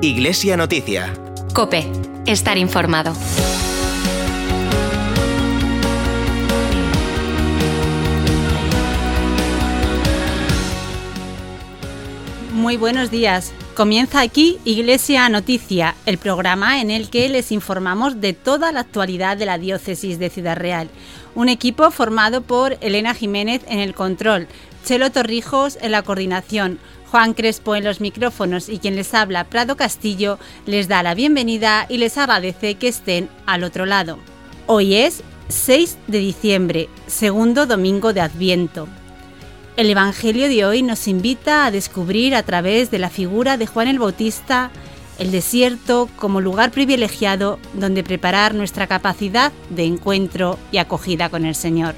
Iglesia Noticia. COPE. Estar informado. Muy buenos días. Comienza aquí Iglesia Noticia, el programa en el que les informamos de toda la actualidad de la diócesis de Ciudad Real. Un equipo formado por Elena Jiménez en el control, Chelo Torrijos en la coordinación, Juan Crespo en los micrófonos y quien les habla, Prado Castillo, les da la bienvenida y les agradece que estén al otro lado. Hoy es 6 de diciembre, segundo domingo de Adviento. El Evangelio de hoy nos invita a descubrir a través de la figura de Juan el Bautista el desierto como lugar privilegiado donde preparar nuestra capacidad de encuentro y acogida con el Señor.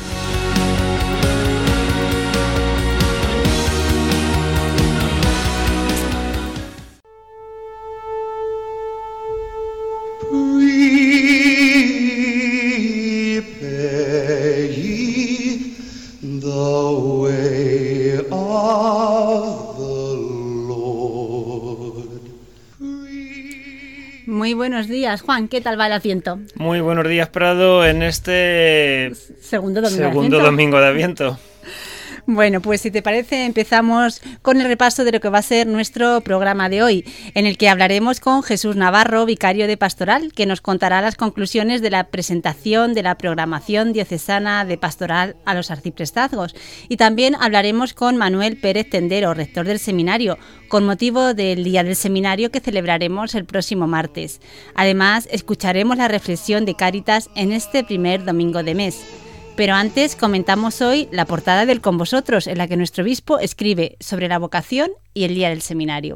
Muy buenos días, Juan. ¿Qué tal va el Adviento? Muy buenos días, Prado, en este segundo domingo de Adviento. Bueno, pues si te parece empezamos con el repaso de lo que va a ser nuestro programa de hoy, en el que hablaremos con Jesús Navarro, vicario de Pastoral, que nos contará las conclusiones de la presentación de la programación diocesana de Pastoral a los arciprestazgos. Y también hablaremos con Manuel Pérez Tendero, rector del seminario, con motivo del Día del Seminario que celebraremos el próximo martes. Además, escucharemos la reflexión de Cáritas en este primer domingo de mes. Pero antes comentamos hoy la portada del Con Vosotros, en la que nuestro obispo escribe sobre la vocación y el Día del Seminario.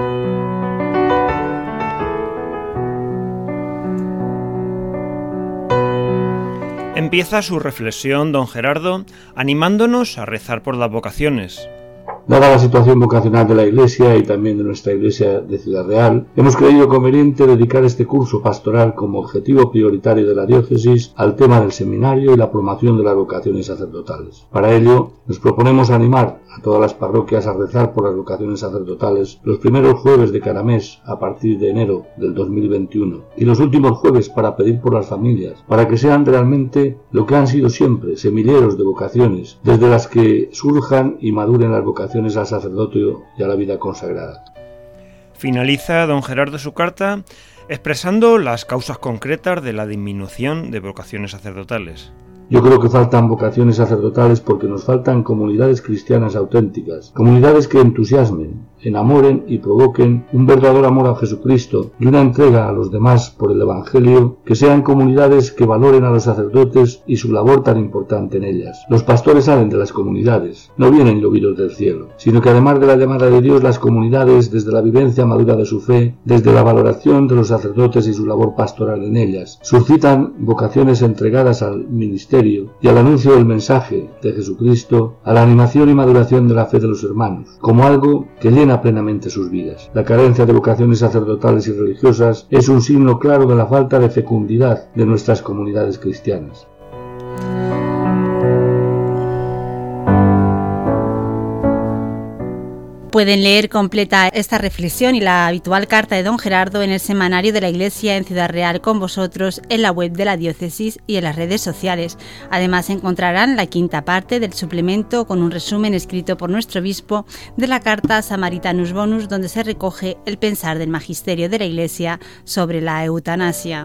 Empieza su reflexión don Gerardo animándonos a rezar por las vocaciones. Dada la situación vocacional de la Iglesia y también de nuestra Iglesia de Ciudad Real, hemos creído conveniente dedicar este curso pastoral como objetivo prioritario de la diócesis al tema del seminario y la promoción de las vocaciones sacerdotales. Para ello, nos proponemos animar a todas las parroquias a rezar por las vocaciones sacerdotales los primeros jueves de cada mes a partir de enero del 2021 y los últimos jueves para pedir por las familias, para que sean realmente lo que han sido siempre, semilleros de vocaciones, desde las que surjan y maduren las vocaciones al sacerdocio y a la vida consagrada. Finaliza don Gerardo su carta expresando las causas concretas de la disminución de vocaciones sacerdotales. Yo creo que faltan vocaciones sacerdotales porque nos faltan comunidades cristianas auténticas, comunidades que entusiasmen, enamoren y provoquen un verdadero amor a Jesucristo y una entrega a los demás por el Evangelio, que sean comunidades que valoren a los sacerdotes y su labor tan importante en ellas. Los pastores salen de las comunidades, no vienen llovidos del cielo, sino que además de la llamada de Dios, las comunidades, desde la vivencia madura de su fe, desde la valoración de los sacerdotes y su labor pastoral en ellas, suscitan vocaciones entregadas al ministerio y al anuncio del mensaje de Jesucristo, a la animación y maduración de la fe de los hermanos, como algo que llena plenamente sus vidas. La carencia de vocaciones sacerdotales y religiosas es un signo claro de la falta de fecundidad de nuestras comunidades cristianas. Pueden leer completa esta reflexión y la habitual carta de don Gerardo en el semanario de la Iglesia en Ciudad Real con Vosotros, en la web de la diócesis y en las redes sociales. Además encontrarán la quinta parte del suplemento con un resumen escrito por nuestro obispo de la carta Samaritanus Bonus, donde se recoge el pensar del magisterio de la Iglesia sobre la eutanasia.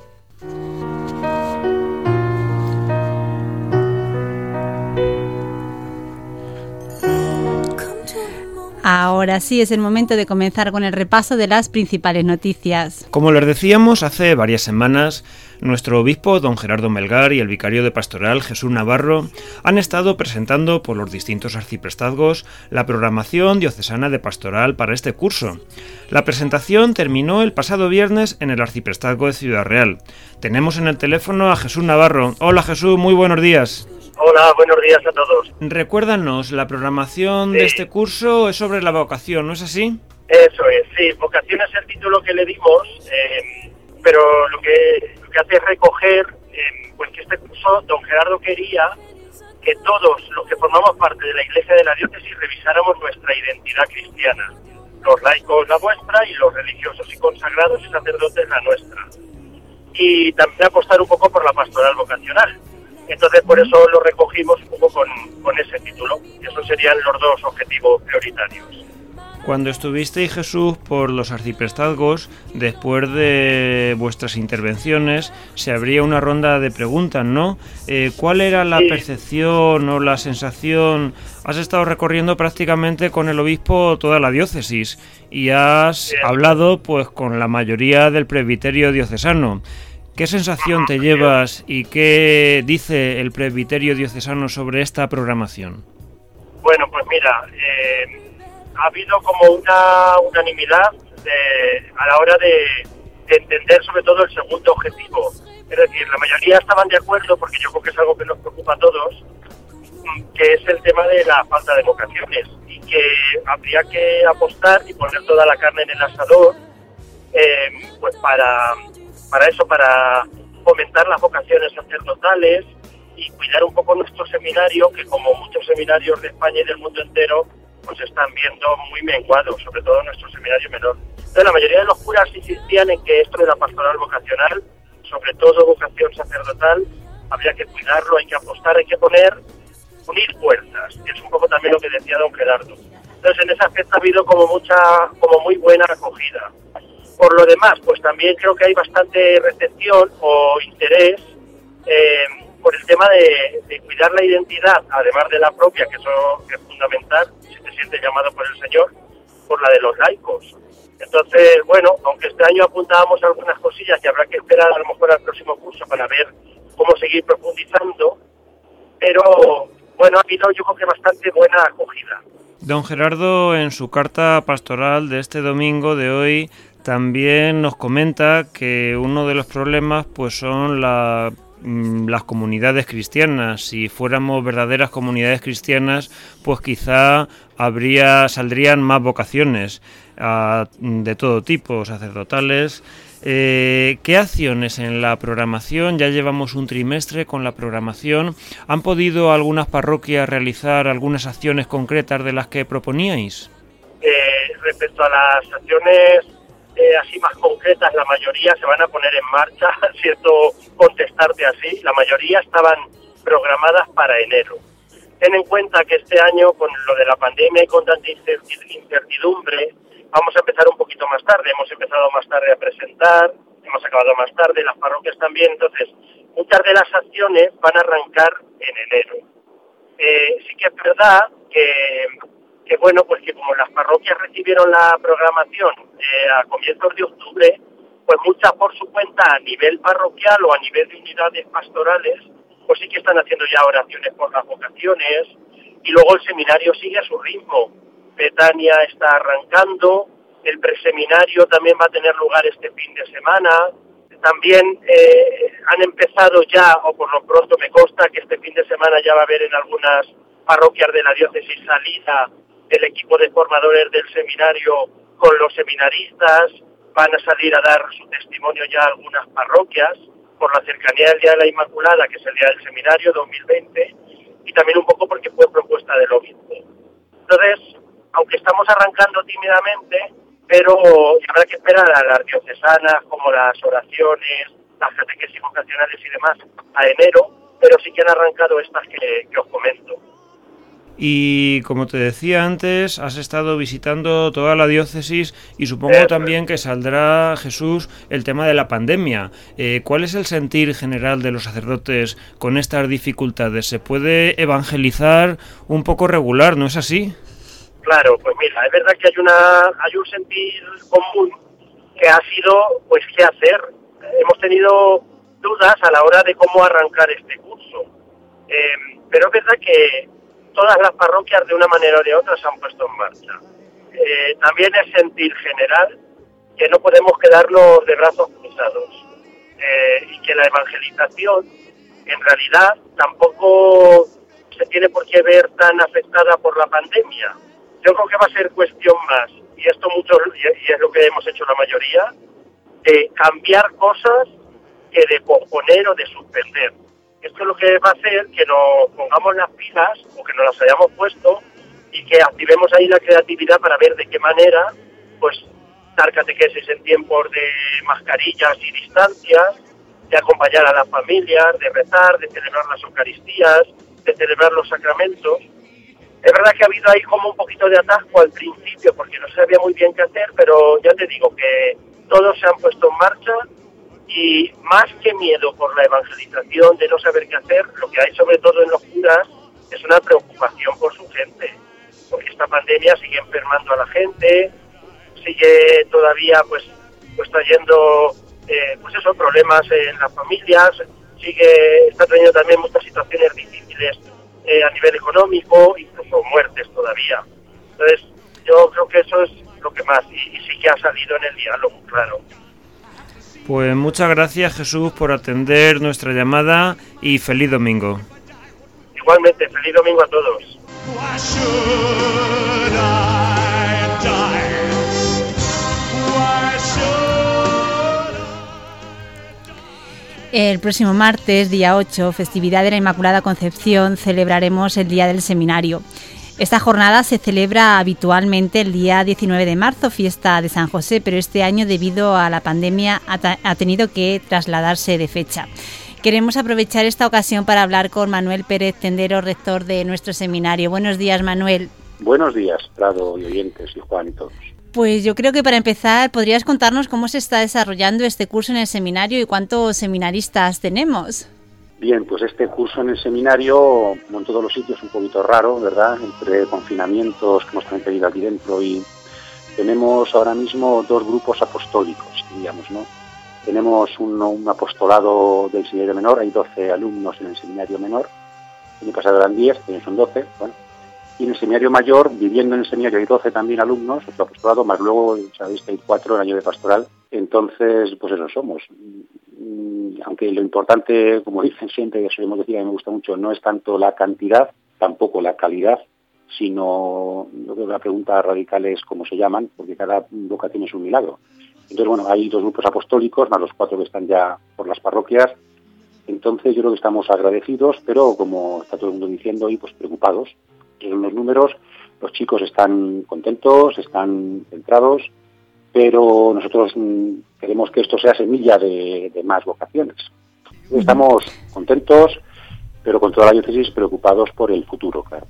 Ahora sí es el momento de comenzar con el repaso de las principales noticias. Como les decíamos, hace varias semanas, nuestro obispo don Gerardo Melgar y el vicario de Pastoral Jesús Navarro han estado presentando por los distintos arciprestazgos la programación diocesana de Pastoral para este curso. La presentación terminó el pasado viernes en el arciprestazgo de Ciudad Real. Tenemos en el teléfono a Jesús Navarro. Hola Jesús, muy buenos días. Hola, buenos días a todos. Recuérdanos, la programación de este curso es sobre la vocación, ¿no es así? Eso es, sí, vocación es el título que le dimos, pero lo que hace es recoger pues que este curso don Gerardo quería que todos los que formamos parte de la Iglesia de la Diócesis revisáramos nuestra identidad cristiana. los laicos la vuestra y los religiosos y consagrados y sacerdotes la nuestra. Y también apostar un poco por la pastoral vocacional. Entonces, por eso lo recogimos un poco con ese título. Esos serían los dos objetivos prioritarios. Cuando estuvisteis, Jesús, por los arciprestazgos, después de vuestras intervenciones, se abría una ronda de preguntas, ¿no? ¿Cuál era la percepción o la sensación? Has estado recorriendo prácticamente con el obispo toda la diócesis y has hablado pues con la mayoría del presbiterio diocesano. ¿Qué sensación te llevas y qué dice el presbiterio diocesano sobre esta programación? Bueno, pues mira, ha habido como una unanimidad a la hora de entender sobre todo el segundo objetivo. Es decir, la mayoría estaban de acuerdo, porque yo creo que es algo que nos preocupa a todos, que es el tema de la falta de vocaciones y que habría que apostar y poner toda la carne en el asador pues para fomentar las vocaciones sacerdotales y cuidar un poco nuestro seminario, que como muchos seminarios de España y del mundo entero, pues están viendo muy menguados, sobre todo nuestro seminario menor. Entonces, la mayoría de los curas insistían en que esto de la pastoral vocacional, sobre todo vocación sacerdotal, habría que cuidarlo, hay que apostar, hay que unir fuerzas, que es un poco también lo que decía don Gerardo. Entonces, en ese aspecto ha habido como muy buena acogida. Por lo demás, pues también creo que hay bastante recepción o interés por el tema de cuidar la identidad, además de la propia, que eso es fundamental, si te sientes llamado por el Señor, por la de los laicos. Entonces, bueno, aunque este año apuntábamos algunas cosillas y habrá que esperar a lo mejor al próximo curso para ver cómo seguir profundizando, pero bueno, ha habido yo creo que bastante buena acogida. Don Gerardo, en su carta pastoral de este domingo de hoy, también nos comenta que uno de los problemas pues son las comunidades cristianas. Si fuéramos verdaderas comunidades cristianas, pues quizá saldrían más vocaciones de todo tipo, sacerdotales. ¿Qué acciones en la programación? Ya llevamos un trimestre con la programación. ¿Han podido algunas parroquias realizar algunas acciones concretas de las que proponíais? Respecto a las acciones así más concretas, la mayoría se van a poner en marcha, siento contestarte así, la mayoría estaban programadas para enero. Ten en cuenta que este año, con lo de la pandemia y con tanta incertidumbre, vamos a empezar un poquito más tarde. Hemos empezado más tarde a presentar, hemos acabado más tarde, las parroquias también. Entonces, muchas de las acciones van a arrancar en enero. Sí que es verdad que bueno, pues que como las parroquias recibieron la programación a comienzos de octubre, pues muchas por su cuenta a nivel parroquial o a nivel de unidades pastorales, pues sí que están haciendo ya oraciones por las vocaciones, y luego el seminario sigue a su ritmo. Betania está arrancando, el preseminario también va a tener lugar este fin de semana. También han empezado ya, o por lo pronto me consta que este fin de semana ya va a haber en algunas parroquias de la diócesis salida del equipo de formadores del seminario con los seminaristas. Van a salir a dar su testimonio ya a algunas parroquias por la cercanía del Día de la Inmaculada, que es el Día del Seminario 2020, y también un poco porque fue propuesta del obispo. Entonces, aunque estamos arrancando tímidamente, pero habrá que esperar a las diocesanas, como las oraciones, las catequesis vocacionales y demás, a enero, pero sí que han arrancado estas que os comento. Y como te decía antes, has estado visitando toda la diócesis y supongo también que saldrá, Jesús, el tema de la pandemia. ¿Cuál es el sentir general de los sacerdotes con estas dificultades? ¿Se puede evangelizar un poco regular, no es así? Claro, pues mira, es verdad que hay un sentir común que ha sido, pues, ¿qué hacer? Hemos tenido dudas a la hora de cómo arrancar este curso. Pero es verdad que todas las parroquias de una manera o de otra se han puesto en marcha. También es sentir general que no podemos quedarnos de brazos cruzados y que la evangelización en realidad tampoco se tiene por qué ver tan afectada por la pandemia. Yo creo que va a ser cuestión más, y esto mucho, y es lo que hemos hecho la mayoría, de cambiar cosas que de posponer o de suspender. Esto es lo que va a hacer que nos pongamos las pilas, o que nos las hayamos puesto, y que activemos ahí la creatividad para ver de qué manera pues dar catequesis en tiempos de mascarillas y distancias, de acompañar a las familias, de rezar, de celebrar las Eucaristías, de celebrar los sacramentos. Es verdad que ha habido ahí como un poquito de atasco al principio porque no sabía muy bien qué hacer, pero ya te digo que todos se han puesto en marcha y más que miedo por la evangelización de no saber qué hacer, lo que hay sobre todo en los curas es una preocupación por su gente, porque esta pandemia sigue enfermando a la gente, sigue todavía pues trayendo problemas en las familias, está trayendo también muchas situaciones difíciles a nivel económico, incluso muertes todavía. Entonces yo creo que eso es lo que más, y sí que ha salido en el diálogo, claro. Pues muchas gracias, Jesús, por atender nuestra llamada y feliz domingo. Igualmente, feliz domingo a todos. El próximo martes, día 8, festividad de la Inmaculada Concepción, celebraremos el Día del Seminario. Esta jornada se celebra habitualmente el día 19 de marzo, fiesta de San José, pero este año, debido a la pandemia, ha tenido que trasladarse de fecha. Queremos aprovechar esta ocasión para hablar con Manuel Pérez Tendero, rector de nuestro seminario. Buenos días, Manuel. Buenos días, Prado y oyentes, y Juan y todos. Pues yo creo que para empezar podrías contarnos cómo se está desarrollando este curso en el seminario y cuántos seminaristas tenemos. Bien, pues este curso en el seminario, como en todos los sitios, un poquito raro, ¿verdad? Entre confinamientos que hemos tenido aquí dentro, y tenemos ahora mismo 2 grupos apostólicos, diríamos, ¿no? Tenemos un apostolado del seminario menor, hay 12 alumnos en el seminario menor, el año pasado eran 10, este año son 12, bueno. Y en el seminario mayor, viviendo en el seminario, hay 12 también alumnos, otro apostolado, más luego, sabéis que hay 4 el año de pastoral. Entonces, pues eso somos. Aunque lo importante, como dicen siempre, que solemos decir, a mí me gusta mucho, no es tanto la cantidad, tampoco la calidad, sino, yo creo que la pregunta radical es cómo se llaman, porque cada vocación es un milagro. Entonces, bueno, hay 2 grupos apostólicos, más los 4 que están ya por las parroquias. Entonces, yo creo que estamos agradecidos, pero como está todo el mundo diciendo hoy, pues preocupados. En los números, los chicos están contentos, están centrados, pero nosotros queremos que esto sea semilla de más vocaciones. Estamos contentos, pero con toda la diócesis preocupados por el futuro, claro.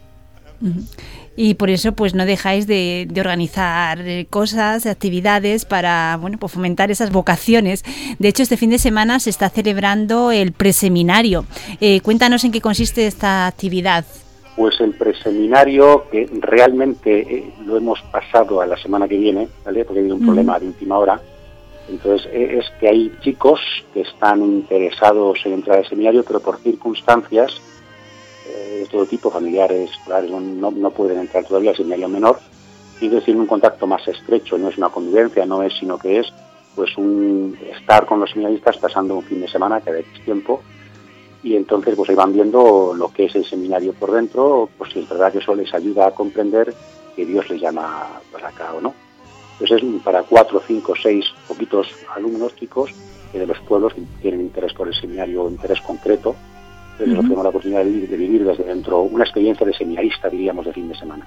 Y por eso pues no dejáis de organizar cosas, actividades para pues fomentar esas vocaciones. De hecho, este fin de semana se está celebrando el preseminario. Cuéntanos en qué consiste esta actividad. Pues el preseminario, que realmente lo hemos pasado a la semana que viene, ¿vale? Porque ha habido un problema de última hora. Entonces, es que hay chicos que están interesados en entrar al seminario, pero por circunstancias de todo tipo, familiares, escolares, no pueden entrar todavía al seminario menor. Y es decir, un contacto más estrecho, no es una convivencia, no es, sino que es pues un estar con los seminaristas pasando un fin de semana cada X tiempo. Y entonces pues ahí van viendo lo que es el seminario por dentro, pues si es verdad que eso les ayuda a comprender que Dios les llama para acá o no. Entonces es para 4, 5, 6 poquitos alumnos chicos de los pueblos que tienen interés por el seminario, interés concreto. Entonces les ofrecemos la oportunidad de vivir desde dentro una experiencia de seminarista, diríamos, de fin de semana.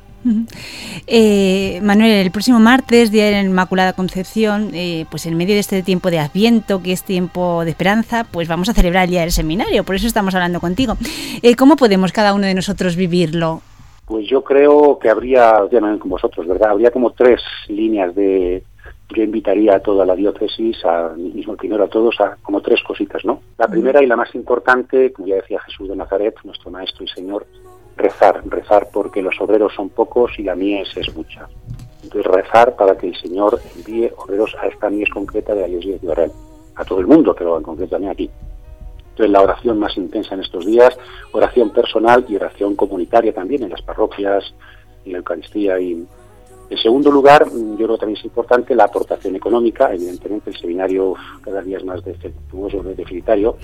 Manuel, el próximo martes, Día de la Inmaculada Concepción, pues en medio de este tiempo de Adviento, que es tiempo de esperanza, pues vamos a celebrar el Día del Seminario, por eso estamos hablando contigo. ¿Cómo podemos cada uno de nosotros vivirlo? Pues yo creo que habría, con vosotros, ¿verdad? Habría como 3 líneas de... Yo invitaría a toda la diócesis, mismo primero a todos, a como 3 cositas, ¿no? La primera y la más importante, como ya decía Jesús de Nazaret, nuestro Maestro y Señor, rezar porque los obreros son pocos y la mies es mucha. Entonces rezar para que el Señor envíe obreros a esta mies concreta de la Iglesia de Ciudad Real, a todo el mundo, pero en concreto también aquí. Entonces la oración más intensa en estos días, oración personal y oración comunitaria también en las parroquias, en la Eucaristía. Y en segundo lugar, yo creo que también es importante la aportación económica. Evidentemente el seminario cada día es más defectuoso, deficitario,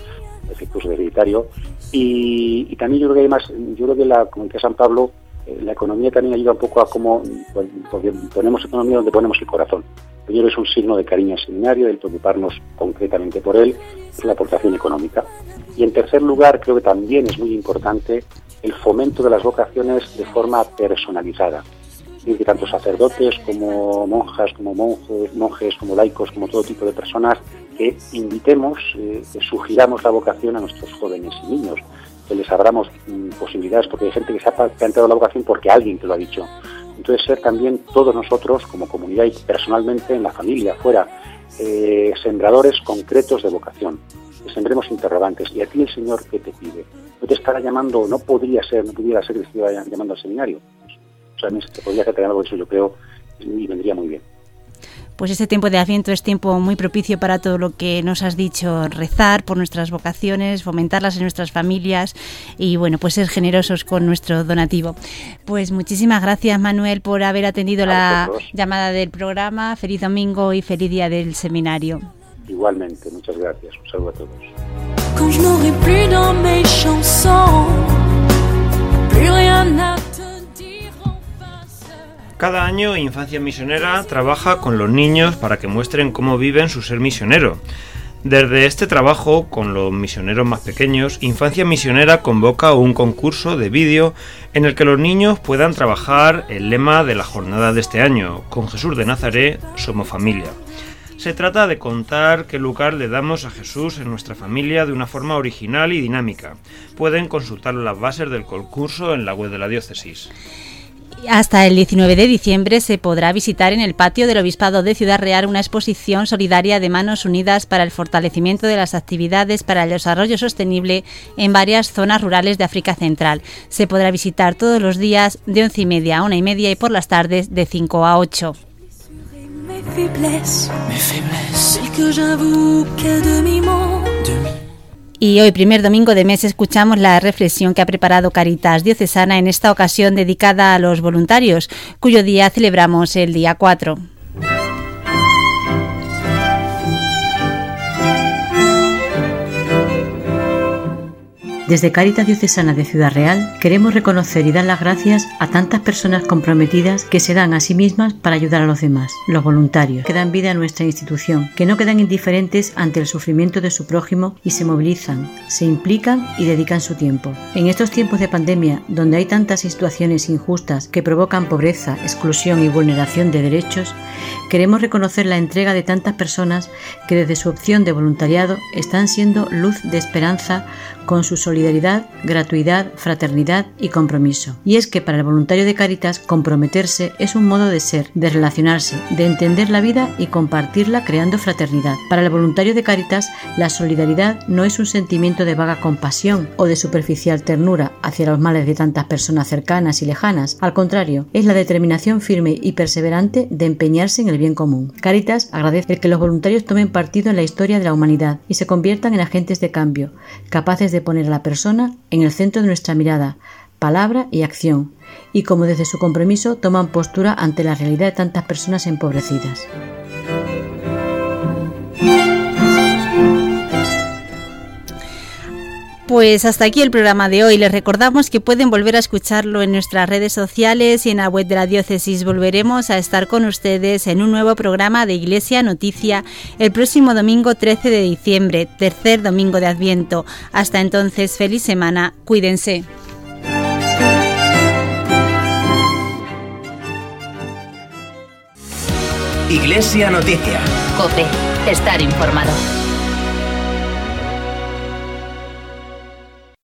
y también yo creo que además, como decía San Pablo, la economía también ayuda un poco a cómo, porque ponemos economía donde ponemos el corazón. Primero es un signo de cariño al seminario, el preocuparnos concretamente por él, es la aportación económica. Y en tercer lugar, creo que también es muy importante el fomento de las vocaciones de forma personalizada. Es y que tanto sacerdotes como monjas, como monjes, como laicos, como todo tipo de personas, que invitemos, que sugiramos la vocación a nuestros jóvenes y niños, que les abramos posibilidades, porque hay gente que se ha planteado la vocación porque alguien te lo ha dicho. Entonces, ser también todos nosotros, como comunidad y personalmente, en la familia, fuera, sembradores concretos de vocación, que sembremos interrogantes. ¿Y a ti el Señor qué te pide? ¿No te estará llamando, no pudiera ser que te estuviera llamando al seminario? O sea, se podría hacer algo de eso, yo creo, y vendría muy bien. Pues este tiempo de Adviento es tiempo muy propicio para todo lo que nos has dicho, rezar por nuestras vocaciones, fomentarlas en nuestras familias y bueno, pues ser generosos con nuestro donativo. Pues muchísimas gracias, Manuel, por haber atendido la llamada del programa. Feliz domingo y feliz día del seminario. Igualmente, muchas gracias. Un saludo a todos. Quand je n'aurai plus dans mes chansons, plus rien à te dire en face. Cada año Infancia Misionera trabaja con los niños para que muestren cómo viven su ser misionero. Desde este trabajo con los misioneros más pequeños, Infancia Misionera convoca un concurso de vídeo en el que los niños puedan trabajar el lema de la jornada de este año: con Jesús de Nazaret somos familia. Se trata de contar qué lugar le damos a Jesús en nuestra familia de una forma original y dinámica. Pueden consultar las bases del concurso en la web de la diócesis. Hasta el 19 de diciembre se podrá visitar en el patio del Obispado de Ciudad Real una exposición solidaria de Manos Unidas para el fortalecimiento de las actividades para el desarrollo sostenible en varias zonas rurales de África Central. Se podrá visitar todos los días de 11:30 a 1:30 y por las tardes de 5 a 8. Mes faiblesses, celles que j'avoue qu'à demi-mot. Y hoy, primer domingo de mes, escuchamos la reflexión que ha preparado Cáritas Diocesana, en esta ocasión dedicada a los voluntarios, cuyo día celebramos el día 4. Desde Cáritas Diocesana de Ciudad Real queremos reconocer y dar las gracias a tantas personas comprometidas que se dan a sí mismas para ayudar a los demás, los voluntarios, que dan vida a nuestra institución, que no quedan indiferentes ante el sufrimiento de su prójimo y se movilizan, se implican y dedican su tiempo. En estos tiempos de pandemia, donde hay tantas situaciones injustas que provocan pobreza, exclusión y vulneración de derechos, queremos reconocer la entrega de tantas personas que desde su opción de voluntariado están siendo luz de esperanza con su solidaridad, gratuidad, fraternidad y compromiso. Y es que para el voluntario de Cáritas, comprometerse es un modo de ser, de relacionarse, de entender la vida y compartirla creando fraternidad. Para el voluntario de Cáritas, la solidaridad no es un sentimiento de vaga compasión o de superficial ternura hacia los males de tantas personas cercanas y lejanas. Al contrario, es la determinación firme y perseverante de empeñarse en el bien común. Cáritas agradece el que los voluntarios tomen partido en la historia de la humanidad y se conviertan en agentes de cambio, capaces de poner a la persona en el centro de nuestra mirada, palabra y acción, y como desde su compromiso toman postura ante la realidad de tantas personas empobrecidas. Pues hasta aquí el programa de hoy. Les recordamos que pueden volver a escucharlo en nuestras redes sociales y en la web de la diócesis. Volveremos a estar con ustedes en un nuevo programa de Iglesia Noticia el próximo domingo 13 de diciembre, tercer domingo de Adviento. Hasta entonces, feliz semana, cuídense. Iglesia Noticia. COPE. Estar informado.